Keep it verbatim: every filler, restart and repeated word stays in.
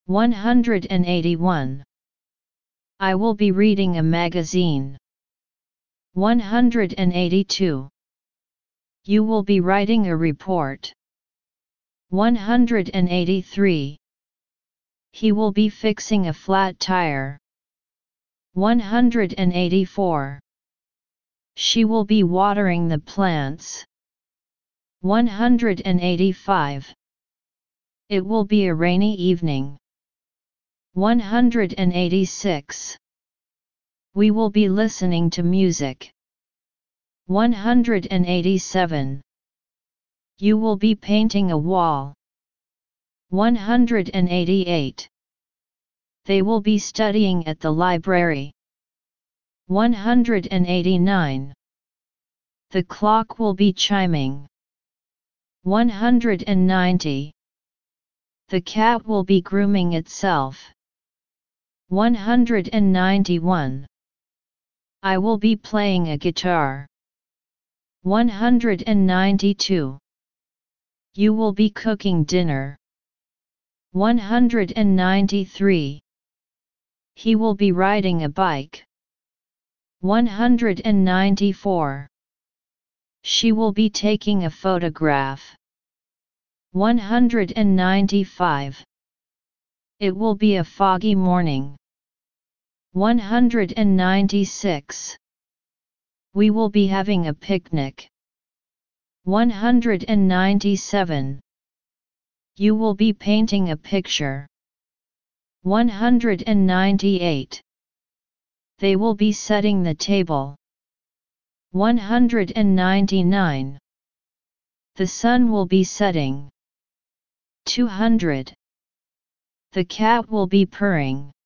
one hundred eighty-one. I will be reading a magazine. one hundred eighty-two. You will be writing a report. one hundred eighty-three. He will be fixing a flat tire. one hundred eighty-four. She will be watering the plants. one hundred eighty-five. It will be a rainy evening. one hundred eighty-six. We will be listening to music. one hundred eighty-seven. You will be painting a wall. one hundred eighty-eight. They will be studying at the library. one hundred eighty-nine. The clock will be chiming. one hundred ninety. The cat will be grooming itself. one hundred ninety-one. I will be playing a guitar. one hundred ninety-two. You will be cooking dinner. one hundred ninety-three. He will be riding a bike. one hundred ninety-four. She will be taking a photograph. one hundred ninety-five. It will be a foggy morning. one hundred ninety-six. We will be having a picnic. one hundred ninety-seven. You will be painting a picture. one hundred ninety-eight. They will be setting the table. one hundred ninety-nine. The sun will be setting. two hundred. The cat will be purring.